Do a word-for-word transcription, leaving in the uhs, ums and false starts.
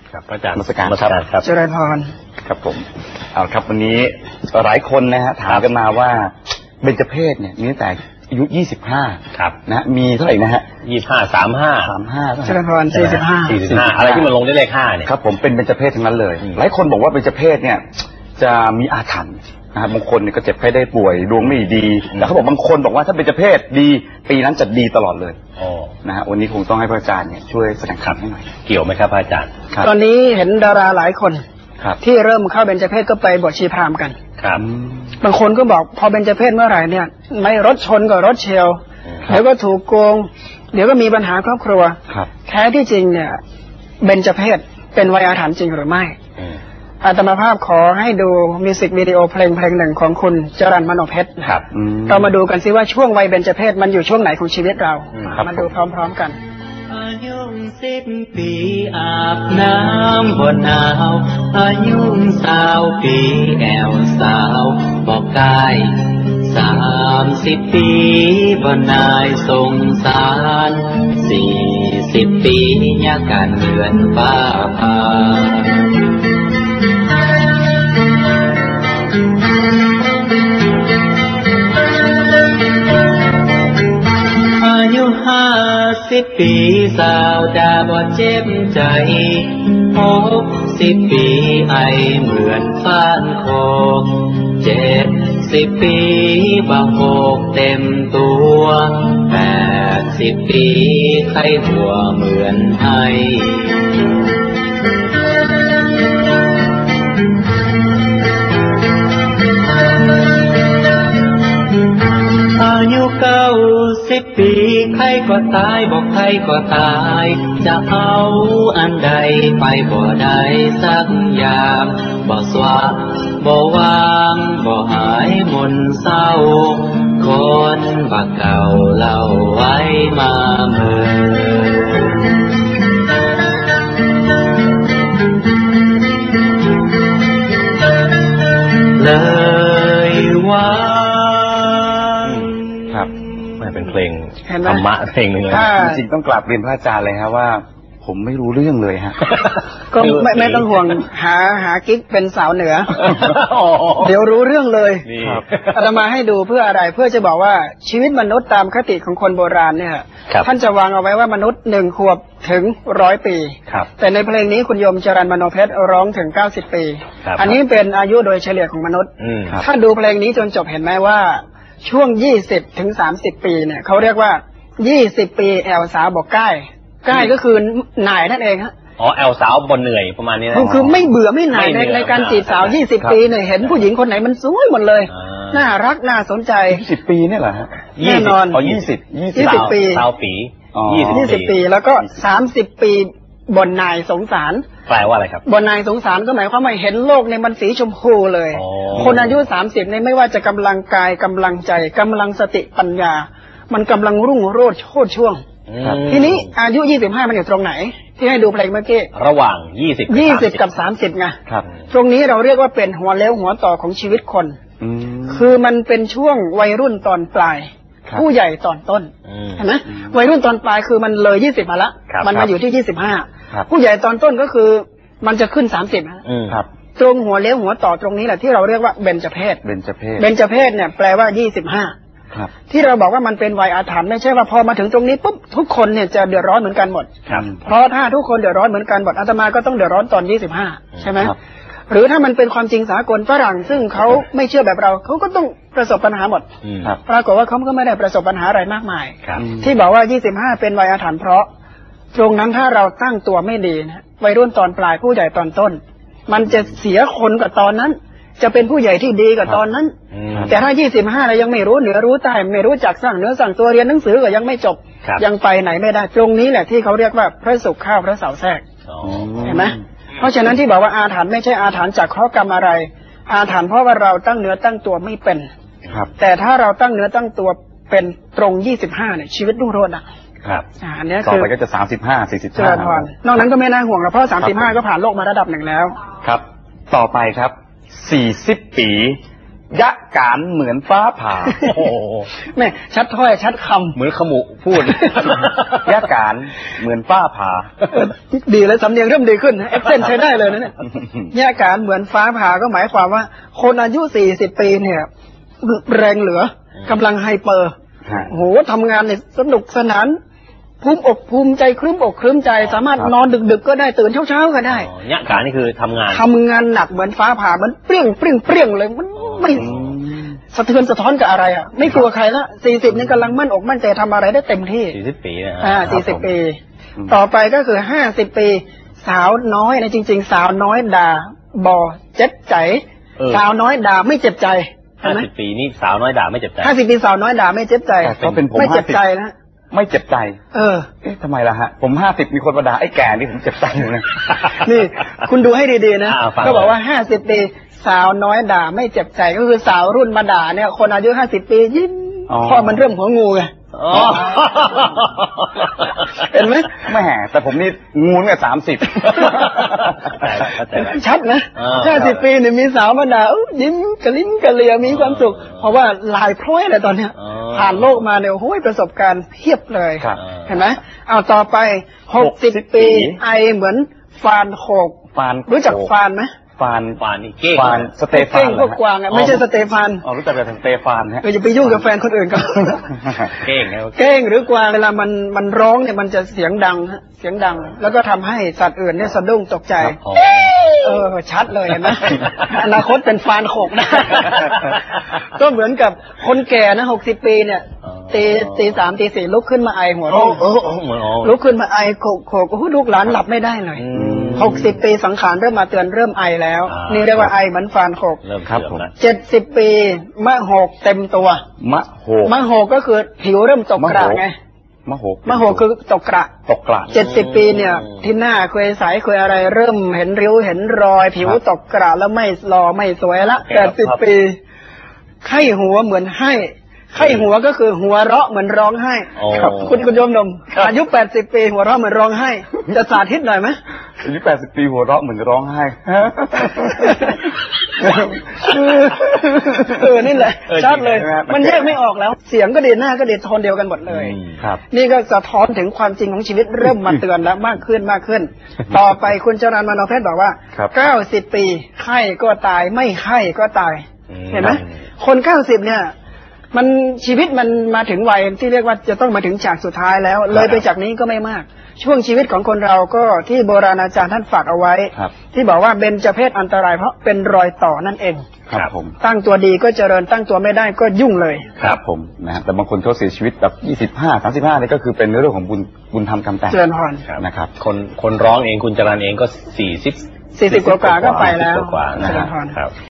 ครับพระอาจารย์นมัสการครับเจริญพรครับผมเอาครับวันนี้หลายคนนะฮะถามกันมาว่าเบญจเพศเนี่ยมีตั้งแต่อายุยี่สิบห้าครับนะมีเท่าไหร่นะฮะยี่สิบห้าสามห้าสามห้าเจริญพรสี่สิบห้าสี่สิบห้าอะไรที่มันลงได้เลขห้าเนี่ยครับผมเป็นเบญจเพศทั้งนั้นเลยหลายคนบอกว่าเบญจเพศเนี่ยจะมีอาถรรพ์นะครับบางคนเนี่ยก็เจ็บไข้ได้ป่วยดวงไม่ดีแต่เขาบอกบางคนบอกว่าถ้าเบญจเพศดีปีนั้นจะดีตลอดเลยนะฮะวันนี้คงต้องให้พระอาจารย์เนี่ยช่วยแสดงคำให้หน่อยเกี่ยวไหมครับพระอาจารย์ตอนนี้เห็นดาราหลายคนที่เริ่มเข้าเบญจเพศก็ไปบวชชีพราหมณ์กันครับบางคนก็บอกพอเบญจเพศเมื่อไหร่เนี่ยไม่รถชนก็รถเฉียวเดี๋ยวก็ถูกโกงเดี๋ยวก็มีปัญหาครอบครัวแท้ที่จริงเนี่ยเบญจเพศเป็นวัยอาถรรพ์จริงหรือไม่อาตมาภาพขอให้ดูมิวสิกวิดีโอเพลงเพลงหนึ่งของคุณจรัญมโนเพชรครับเรามาดูกันซิว่าช่วงวัยเบญจเพศมันอยู่ช่วงไหนของชีวิตเรามาดูพร้อมๆกันอายุสิบปีอาบน้ำบนหนาวอายุสาวปีแอวสาวบอกกายสามสิบปีบนนายสงสารสี่สิบปียาการเหมือนฟ้าผ่าอายุห้าสิบปีสาวดาบอดเจ็บใจหกสิบปีไอเหมือนฟ้านโคเจ็ดสิบปีบางโกเต็มตัวแปดสิบปีไข้หัวเหมือนไออายุเก้าสิบปีใครก็ตายบอกใครก็ตายจะเอาอันใดไปบ่ได้สักอย่างบ่สว่างบ่วางบ่หายมนเศร้าคนบักเก่าเล่าไว้มาเมื่อเลยว่าเป็นเพลงธรรมะเพลงหนึ่งเลยจริงๆต้องกราบเรียนพระอาจารย์เลยครับว่าผมไม่รู้เรื่องเลยฮะก็ไม่ไม่ต้องห่วงหาหากิ๊กเป็นสาวเหนือเดี๋ยวรู้เรื่องเลยอาตมาให้ดูเพื่ออะไรเพื่อจะบอกว่าชีวิตมนุษย์ตามคติของคนโบราณเนี่ยท่านจะวางเอาไว้ว่ามนุษย์หนึ่งขวบถึงร้อยปีแต่ในเพลงนี้คุณโยมจรัญมโนเพชรร้องถึงเก้าสิบปีอันนี้เป็นอายุโดยเฉลี่ยของมนุษย์ถ้าดูเพลงนี้จนจบเห็นไหมว่าช่วงยี่สิบถึงสามสิบปีเนี่ยเขาเรียกว่ายี่สิบปีแอลสาวบอกใกล้ใกล้ก็คือหน่ายนั่นเองฮะอ๋อแอลสาวบนเหนื่อยประมาณนี้นะคือไม่เบื่อไม่หน่ายในในการจีบสาวยี่สิบปีเนี่ยเห็นผู้หญิงคนไหนมันสวยหมดเลยน่ารักน่าสนใจสิบปีเนี่ยเหรอฮะแน่นอนอ๋อยี่สิบยี่สิบปีสาวปียี่สิบปีแล้วก็สามสิบปีบนนายสงสารแปลว่าอะไรครับบนนายสงสารก็หมายความว่าเห็นโลกในมันสีชมพูเลยคนอายุสามสิบเนี่ยไม่ว่าจะกำลังกายกำลังใจกำลังสติปัญญามันกำลังรุ่งโรจน์โชติช่วงทีนี้อายุยี่สิบห้ามันอยู่ตรงไหนที่ให้ดูเพลงเมื่อกี้ระหว่างยี่สิบยี่สิบกับสามสิบไงตรงนี้เราเรียกว่าเป็นหัวเลี้ยวหัวต่อของชีวิตคนคือมันเป็นช่วงวัยรุ่นตอนปลายผู้ใหญ่ตอนต้นเห็นไหมวัยรุ่นตอนปลายคือมันเลยยี่สิบมาละมันมาอยู่ที่ยี่สิบห้าผู้ใหญ่ตอนต้นก็คือมันจะขึ้นสามสิบครับตรงหัวเลี้ยวหัวต่อตรงนี้แหละที่เราเรียกว่าเบญจเพศเบญจเพศเบญจเพศเนี่ยแปลว่ายี่สิบห้าที่เราบอกว่ามันเป็นวัยอาถรรพ์ไม่ใช่ว่าพอมาถึงตรงนี้ปุ๊บทุกคนเนี่ยจะเดือดร้อนเหมือนกันหมดเพราะถ้าทุกคนเดือดร้อนเหมือนกันหมดอาตมาก็ต้องเดือดร้อนตอนยี่สิบห้าใช่ไหมหรือถ้ามันเป็นความจริงสากลฝรั่งซึ่งเขาไม่เชื่อแบบเราเขาก็ต้องประสบปัญหาหมดปรากฏว่าเขาก็ไม่ได้ประสบปัญหาอะไรมากมายที่บอกว่ายี่สิบห้าเป็นวัยอาถรรพ์เพราะตรงนั้นถ้าเราตั้งตัวไม่ดีนะวัยรุ่นตอนปลายผู้ใหญ่ตอนต้นมันจะเสียคนกับตอนนั้นจะเป็นผู้ใหญ่ที่ดีกับตอนนั้นแต่ถ้ายี่สิบห้าเรายังไม่รู้เหนือรู้ใต้ไม่รู้จักสร้างเนื้อสร้างตัวเรียนหนังสือก็ยังไม่จบยังไปไหนไม่ได้ตรงนี้แหละที่เขาเรียกว่าพระศุกร์ข้าวพระเสาร์แทรกเห็นไหมเพราะฉะนั้นที่บอกว่าอาถรรพ์ไม่ใช่อาถรรพ์จากเคราะห์กรรมอะไรอาถรรพ์เพราะว่าเราตั้งเนื้อตั้งตัวไม่เป็นแต่ถ้าเราตั้งเนื้อตั้งตัวเป็นตรงยี่สิบห้าเนี่ยชีวิตรุ่งโรจน์ครับอันนี้ต่อไปก็จะสามสิบห้าสี่สิบห้านอกนั้นก็ไม่น่าห่วงหรอกเพราะสามสิบห้าก็ผ่านโลกมาระดับหนึ่งแล้วครับต่อไปครับสี่สิบปียะการเหมือนฟ้าผ่าโอ้โหแม่ชัดถ้อยชัดคำเหมือนขมุพูดยะการเหมือนฟ้าผ่าเออดีเลยสำเนียงเริ่มดีขึ้นเอฟเซนใช้ได้เลยนะเนี่ยแยกการเหมือนฟ้าผ่าก็หมายความว่า คนอายุสี่สิบปีเนี่ยแรงเหลือกำลังไฮเปอร์ฮะโหทำงานเนี่ยสนุกสนานภูมิอกภูมิใจครึ้มอกครึ้มใจ สามารถครับนอนดึกๆก็ได้ตื่นเช้าๆก็ได้อ๋อเนี่ยการนี่คือทำงานทำงานหนักเหมือนฟ้าผ่ามันเปรี้ยงเปรี้ยงเปรี้ยงเลยมันไม่สะเทือนสะท้อนกับอะไรอ่ะไม่กลัวใครละสี่สิบนี่กำลังมั่นอกมั่นใจทำอะไรได้เต็มที่สี่สิบปีนะฮะอ่าสี่สิบผมปีอืมต่อไปก็คือห้าสิบปี สาวน้อยนะจริง ๆ สาวน้อยด่าบอเจ็บใจเออสาวน้อยด่าไม่เจ็บใจเห็ห้านไหมสิบปีนี่สาวน้อยด่าไม่เจ็บใจห้าสิบปีสาวน้อยด่าไม่เจ็บใจแต่ก็เป็นผมไม่เจ็บห้าสิบใจนะไม่เจ็บใจเออเอ๊ะทำไมล่ะฮะ ผมห้าสิบมีคนมาด่าไอ้แก่นี่ผมเจ็บใจอยู่นะนี่คุณดูให้ดีๆนะอ่าฟังก็บอกว่าห้าสิบปีสาวน้อยด่าไม่เจ็บใจก็คือสาวรุ่นมาด่าเนี่ยคนอายุห้าสิบปียิ้มอ๋อเพราะมันเริ่มหัวงูไงอ๋อเห็นไหมแม่แต่ผมนี่งูเนี่ยสามสิบเข้าใจแล้วชัดนะอ่าห้าสิบปีเนี่ยมีสาวมาด่าอุ๊ยยิ้มกระลิ้นกระเลียมีความสุข เพราะว่าลายพร้อยเลยตอนเนี้ยอ๋อผ่านโลกมาเนี่ยโอ้ยประสบการณ์เพียบเลยครับเห็นไหมเอาต่อไปหกสิบหกสิบปีปีไอเหมือนฟานโขกฟานรู้จักฟานไหมฟานฟานนี่เก้งฟานสเตฟาเก้นงพวกกวางอ่ะไม่ใช่สเตฟานอ๋อรู้จักแต่สเตฟานฮะเอออย่าไปยุ่งกับแฟนคนอื่นกันเก้งนะเก้งหรือกวางเวลามันมันร้องเนี่ยมันจะเสียงดังฮะเสียงดัง แล้วก็ทำให้สัตว์อื่นเนี่ยสะดุ้งตกใจอ๋อเออชัดเลยเห็นไหม อนาคตเป็นฟานโขกนะ ก็เหมือนกับคนแก่นะหกสิบปีเนี่ยอ๋อตีตีสามตีสี่ลุกขึ้นมาไอหัวโอ้เราะโอ้โอ้เหมือนอ๋อลุกขึ้นมาไอโขกโขกโอ้โหลูกหลานหลับไม่ได้เลยอืมหกสิบปีสังขารเริ่มมาเตือนเริ่มไอแล้วอ่านี่นี่เรียกว่าไอเหมือนฟานโขกเริ่มครับเสื่อผม มแล้วเจ็ดสิบปีมะโหกเต็มตัวมะโหมะโหกก็คือผิวเริ่มตกกระมะโหกไงมะโหมะโหกคือตกกระตกกระเจ็ดสิบปีเนี่ย ที่หน้าเคยใสเคยอะไรเริ่มเห็นริ้วเห็นรอย ผิวครับตกกระแล้วไม่รอไม่สวยละคแปรับดสิบปี ไข้หัวเหมือนให้ ไข้หัวก็คือหัวเราะเหมือนร้องไห้อ๋อครับคุณคุณโยมนมอายุแปดสิบปีหัวเราะเหมือนร้องไห้ จะสาธิตหน่อยไหมอายุแปดสิบปีหัวเราะเหมือนร้องไห้เออนี่แหละเออชัดเลยจริงๆมันแยกไม่ออกแล้ว เสียงก็ดีหน้าก็ดีโทนเดียวกันหมดเลยอืมครับนี่ก็สะท้อนถึงความจริงของชีวิตเริ่มมาเตือนแล้วมากขึ้นมากขึ้น ต่อไปคุณจรัญมโนเพชรบอกว่าครับเก้าสิบปีไข้ก็ตายไม่ไข้ก็ตายอืมเห็นไหมคนเก้าสิบเนี่ย มันชีวิตมันมาถึงวัยที่เรียกว่าจะต้องมาถึงฉากสุดท้ายแล้ว เลยไปจากนี้ก็ไม่มาก ช่วงชีวิตของคนเราก็ที่โบราณอาจารย์ท่านฝากเอาไว้ครับที่บอกว่าเบญจเพศอันตรายเพราะเป็นรอยต่อนั่นเองครับผมตั้งตัวดีก็เจริญตั้งตัวไม่ได้ก็ยุ่งเลยครับผมนะฮะแต่บางคนเขาเสียชีวิตแบบยี่สิบห้าสามสิบห้านี่ก็คือเป็นเรื่องของบุญบุญธรรมกรรมแต่งเจริญพรนะครับคนคนร้องเองคุณจรัญเองก็สี่สิบสี่สิบกว่าๆก็ไปแล้วกว่าๆนะเจริฮะญพรครับ